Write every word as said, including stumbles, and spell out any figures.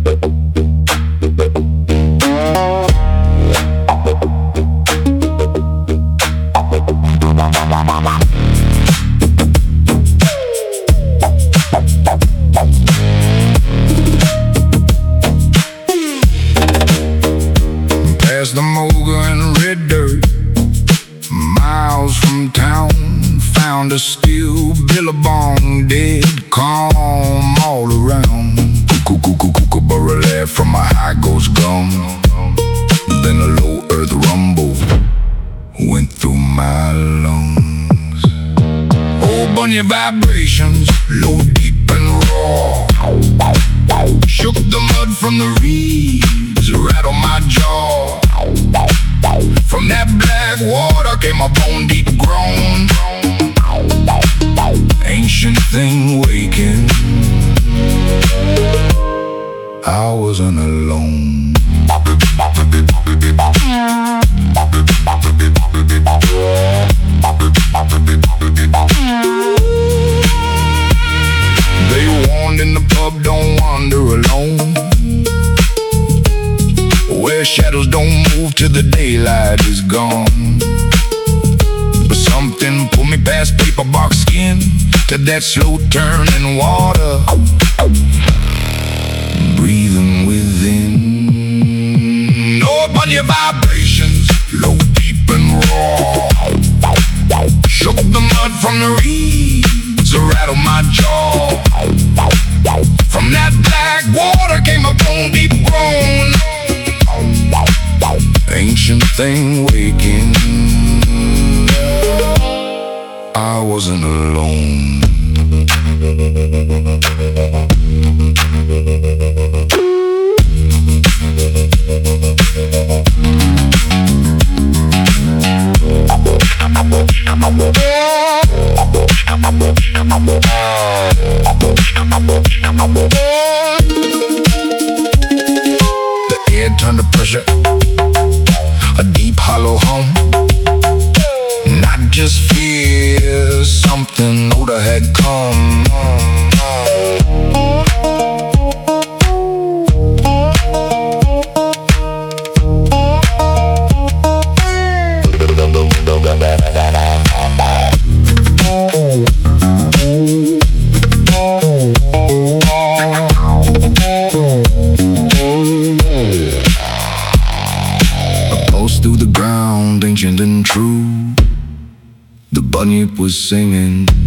Past the Moga and red dirt, miles from town, found a steel billabong, dead calm all around. Kookaburra laugh from a high ghost gum. Then a low earth rumble went through my lungs. Oh, bunny vibrations, low, deep and raw, shook the mud from the reeds, rattled my jaw. From that black water came a bone deep groan, ancient thing waking. I wasn't alone. They warned in the pub, don't wander alone, where shadows don't move till the daylight is gone. But something pulled me past paper box skin to that slow turning water, breathing within. No bunny vibrations, low, deep and raw, shook the mud from the reeds, rattled my jaw. From that black water came a bone deep groan, ancient thing waking. I wasn't alone. The air turned to pressure, a deep hollow hum. Not just fear, something older had come. Through the bunyip was singing.